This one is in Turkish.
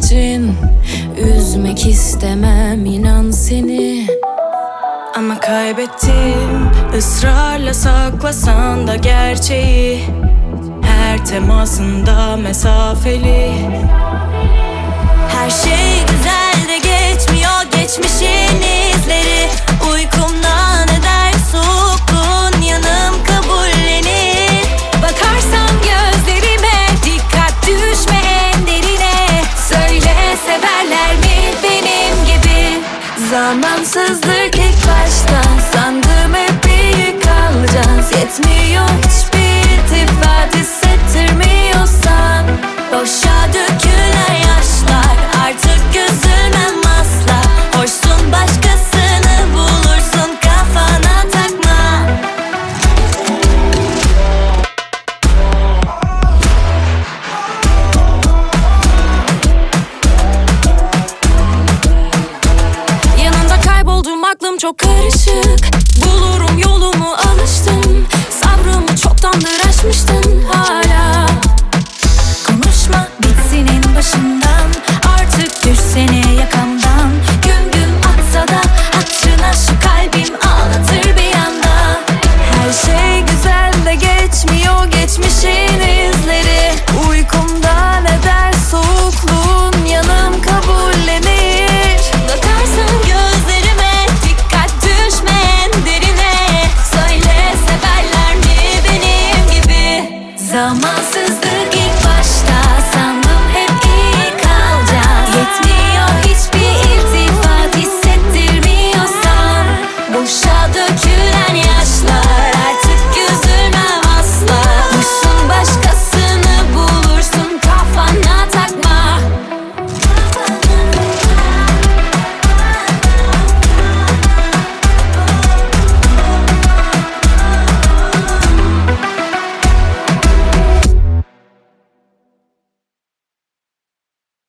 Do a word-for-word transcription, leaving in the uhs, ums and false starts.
için üzmek istemem inan seni. Ama kaybettim, ısrarla saklasan da gerçeği. Her temasında mesafeli. Her şey güzel de geçmiyor geçmişin izleri. Uykumdan eder soğukluğun yanım kabullenir. Bakarsam gözlerime dikkat düşme en derine. Söyle severler mi benim gibi? Zamansızlık ilk baştan, sandım hep iyi kalacağız. Yetmiyor hiçbir iltifat hissettirmiyorsan. Boşa dökülen yaşlar, artık üzülmem asla. Hoşsun başkasını bulursun, kafana takma. Yanında kayboldum, aklım çok karışık.